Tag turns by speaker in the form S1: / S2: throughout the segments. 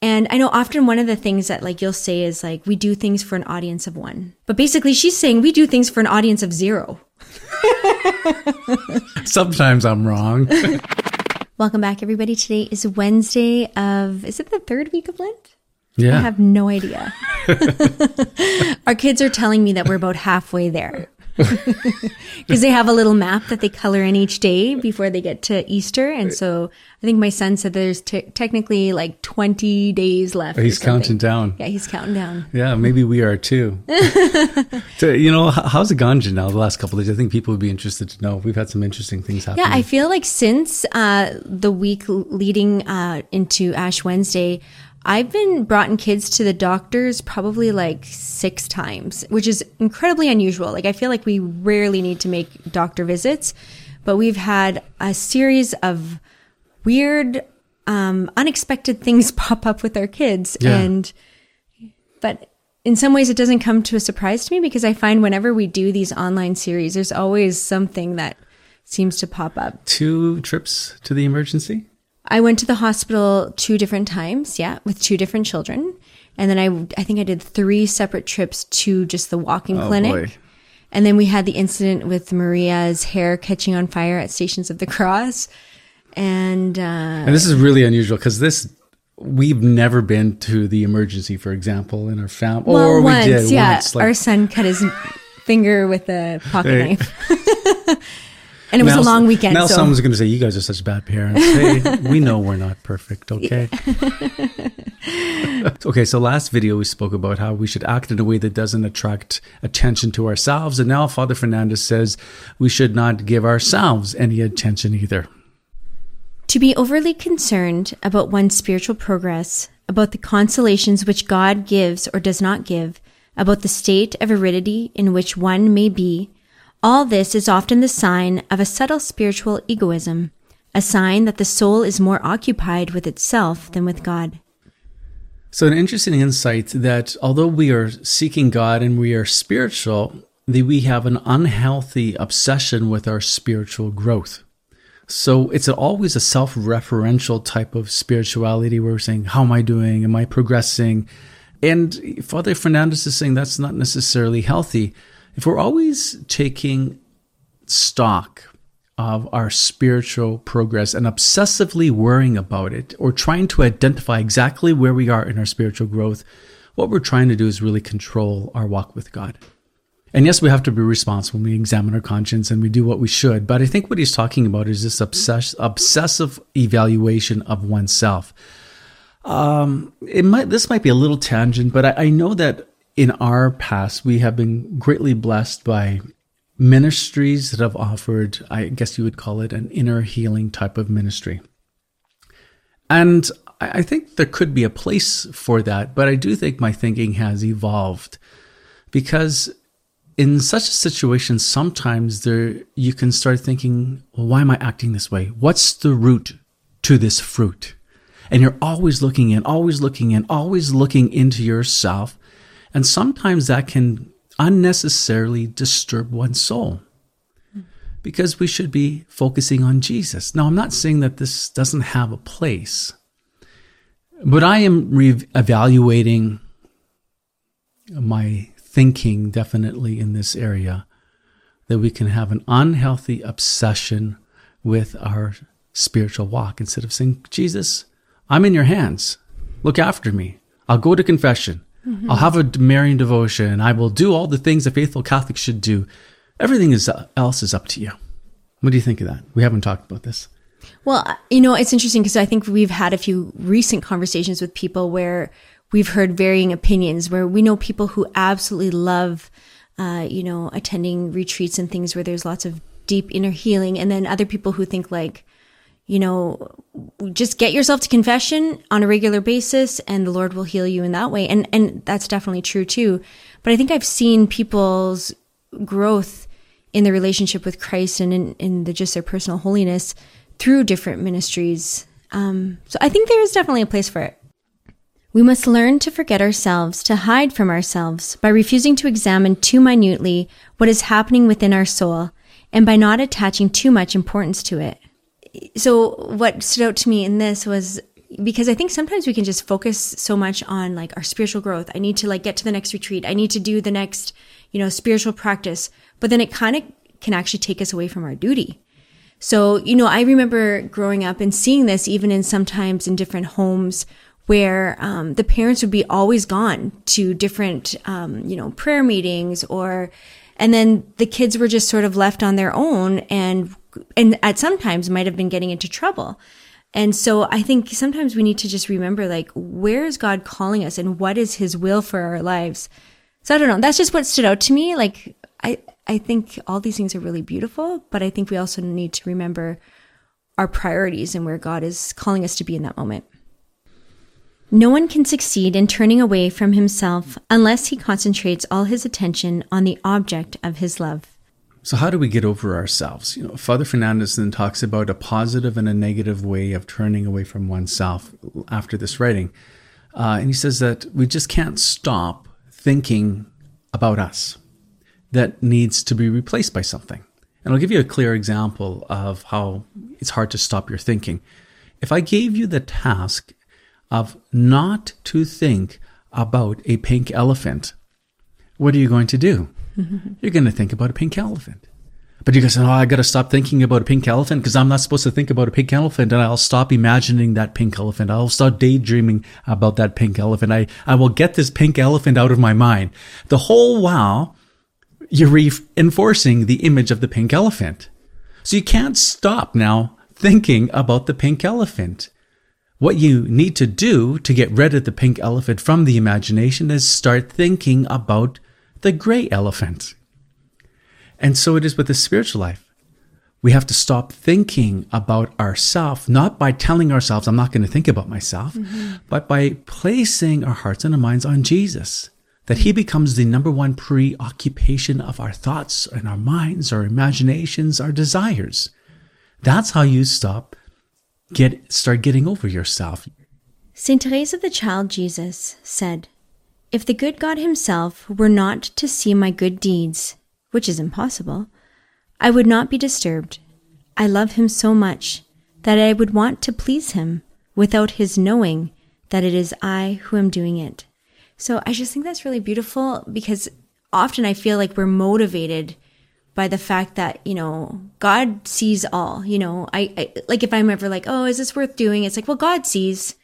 S1: And I know often one of the things that like you'll say is like, we do things for an audience of 1. But basically she's saying we do things for an audience of 0.
S2: Sometimes I'm wrong.
S1: Welcome back, everybody. Today is Wednesday is it the 3rd week of Lent?
S2: Yeah.
S1: I have no idea. Our kids are telling me that we're about halfway there. Because they have a little map that they color in each day before they get to Easter. And so I think my son said there's technically like 20 days left.
S2: He's counting down.
S1: Yeah, he's counting down.
S2: Yeah, maybe we are too. So, how's it gone, Janelle, the last couple of days? I think people would be interested to know. We've had some interesting things happen.
S1: Yeah, I feel like since the week leading into Ash Wednesday, I've been brought in kids to the doctors probably like 6 times, which is incredibly unusual. Like I feel like we rarely need to make doctor visits, but we've had a series of weird, unexpected things pop up with our kids.
S2: Yeah.
S1: But in some ways it doesn't come to a surprise to me because I find whenever we do these online series, there's always something that seems to pop up.
S2: 2 trips to the emergency?
S1: I went to the hospital 2 different times, with 2 different children. And then I think I did 3 separate trips to just the walk-in clinic. Boy. And then we had the incident with Maria's hair catching on fire at Stations of the Cross. And
S2: this is really unusual because we've never been to the emergency, for example, in our family.
S1: Well,
S2: or
S1: once,
S2: we did
S1: once. Our son cut his finger with a pocket knife. And it was a long weekend.
S2: Now someone's going to say, you guys are such bad parents. Hey, we know we're not perfect, okay? Okay, so last video we spoke about how we should act in a way that doesn't attract attention to ourselves. And now Father Fernandez says we should not give ourselves any attention either.
S1: To be overly concerned about one's spiritual progress, about the consolations which God gives or does not give, about the state of aridity in which one may be, all this is often the sign of a subtle spiritual egoism, a sign that the soul is more occupied with itself than with God.
S2: So an interesting insight that although we are seeking God and we are spiritual, that we have an unhealthy obsession with our spiritual growth. So it's always a self-referential type of spirituality where we're saying, how am I doing? Am I progressing? And Father Fernandez is saying that's not necessarily healthy. If we're always taking stock of our spiritual progress and obsessively worrying about it or trying to identify exactly where we are in our spiritual growth, what we're trying to do is really control our walk with God. And yes, we have to be responsible when we examine our conscience and we do what we should. But I think what he's talking about is this obsessive evaluation of oneself. This might be a little tangent, but I know that in our past, we have been greatly blessed by ministries that have offered, I guess you would call it, an inner healing type of ministry. And I think there could be a place for that, but I do think my thinking has evolved because in such a situation, sometimes you can start thinking, well, why am I acting this way? What's the root to this fruit? And you're always looking into yourself. And sometimes that can unnecessarily disturb one's soul because we should be focusing on Jesus. Now, I'm not saying that this doesn't have a place, but I am evaluating my thinking definitely in this area that we can have an unhealthy obsession with our spiritual walk instead of saying, Jesus, I'm in your hands. Look after me. I'll go to confession. Mm-hmm. I'll have a Marian devotion. I will do all the things a faithful Catholic should do. Everything else is up to you. What do you think of that? We haven't talked about this.
S1: Well, it's interesting because I think we've had a few recent conversations with people where we've heard varying opinions, where we know people who absolutely love, attending retreats and things where there's lots of deep inner healing. And then other people who think like, just get yourself to confession on a regular basis and the Lord will heal you in that way. And that's definitely true too. But I think I've seen people's growth in their relationship with Christ and in just their personal holiness through different ministries. So I think there is definitely a place for it. We must learn to forget ourselves, to hide from ourselves by refusing to examine too minutely what is happening within our soul and by not attaching too much importance to it. So what stood out to me in this was, because I think sometimes we can just focus so much on like our spiritual growth. I need to like get to the next retreat. I need to do the next, spiritual practice. But then it kind of can actually take us away from our duty. So, I remember growing up and seeing this even sometimes in different homes where the parents would be always gone to different, prayer meetings and then the kids were just sort of left on their own and at sometimes might have been getting into trouble. And so I think sometimes we need to just remember, like, where is God calling us and what is his will for our lives? So I don't know. That's just what stood out to me. Like, I think all these things are really beautiful, but I think we also need to remember our priorities and where God is calling us to be in that moment. No one can succeed in turning away from himself unless he concentrates all his attention on the object of his love.
S2: So how do we get over ourselves? Father Fernandez then talks about a positive and a negative way of turning away from oneself after this writing. And he says that we just can't stop thinking about us. That needs to be replaced by something. And I'll give you a clear example of how it's hard to stop your thinking. If I gave you the task of not to think about a pink elephant, what are you going to do? You're going to think about a pink elephant. But you guys say, I got to stop thinking about a pink elephant because I'm not supposed to think about a pink elephant, and I'll stop imagining that pink elephant. I'll start daydreaming about that pink elephant. I will get this pink elephant out of my mind. The whole while, you're reinforcing the image of the pink elephant. So you can't stop now thinking about the pink elephant. What you need to do to get rid of the pink elephant from the imagination is start thinking about the gray elephant. And so it is with the spiritual life. We have to stop thinking about ourselves, not by telling ourselves, I'm not going to think about myself, but by placing our hearts and our minds on Jesus. That he becomes the number one preoccupation of our thoughts and our minds, our imaginations, our desires. That's how you start getting over yourself.
S1: St. Therese of the Child Jesus said, "If the good God himself were not to see my good deeds, which is impossible, I would not be disturbed. I love him so much that I would want to please him without his knowing that it is I who am doing it." So I just think that's really beautiful because often I feel like we're motivated by the fact that, God sees all, I like if I'm ever like, oh, is this worth doing? It's like, well, God sees.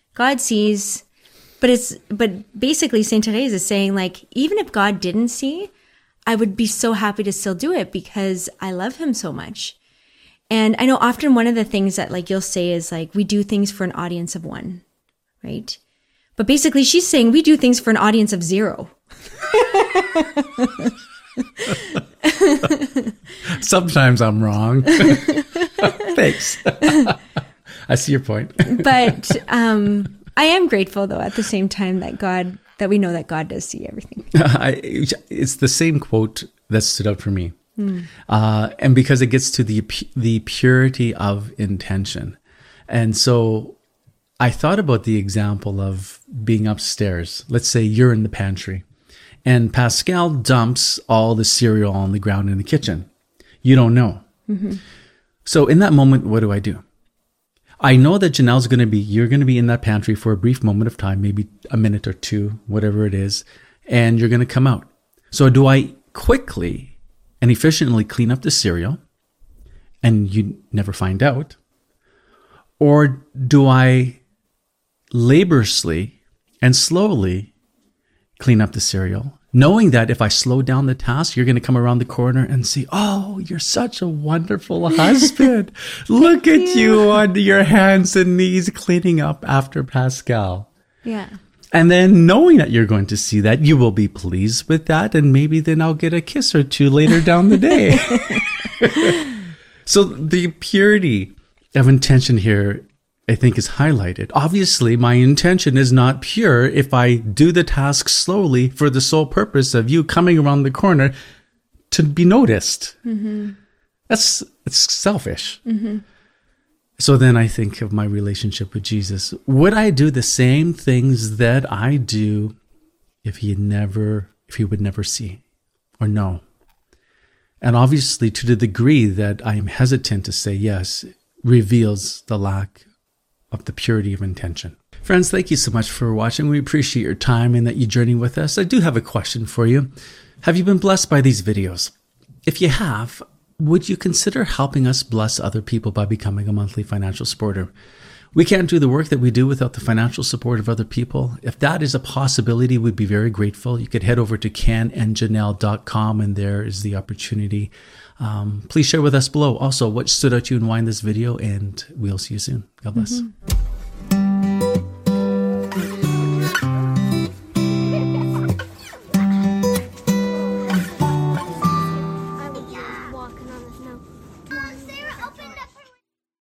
S1: But basically St. Therese is saying like, even if God didn't see, I would be so happy to still do it because I love him so much. And I know often one of the things that like you'll say is like, we do things for an audience of one, right? But basically she's saying we do things for an audience of 0.
S2: Sometimes I'm wrong. Thanks. I see your point.
S1: But I am grateful though at the same time that we know that God does see everything.
S2: It's the same quote that stood out for me. And because it gets to the purity of intention. And so I thought about the example of being upstairs. Let's say you're in the pantry and Pascal dumps all the cereal on the ground in the kitchen. You don't know. So in that moment, what do? I know that you're going to be in that pantry for a brief moment of time, maybe a minute or two, whatever it is, and you're going to come out. So do I quickly and efficiently clean up the cereal and you never find out? Or do I laboriously and slowly clean up the cereal, knowing that if I slow down the task, you're going to come around the corner and see, oh, you're such a wonderful husband. Look at you on your hands and knees cleaning up after Pascal.
S1: Yeah.
S2: And then knowing that you're going to see that, you will be pleased with that. And maybe then I'll get a kiss or two later down the day. So the purity of intention here, I think, is highlighted. Obviously, my intention is not pure if I do the task slowly for the sole purpose of you coming around the corner to be noticed. It's selfish. So then I think of my relationship with Jesus. Would I do the same things that I do if he would never see or know? And obviously, to the degree that I am hesitant to say yes, reveals the lack of the purity of intention. Friends, thank you so much for watching. We appreciate your time and that you journey with us. I do have a question for you. Have you been blessed by these videos? If you have, would you consider helping us bless other people by becoming a monthly financial supporter? We can't do the work that we do without the financial support of other people. If that is a possibility, we'd be very grateful. You could head over to kenandjanelle.com and there is the opportunity. Please share with us below also what stood out to you and why in this video, and we'll see you soon. God bless.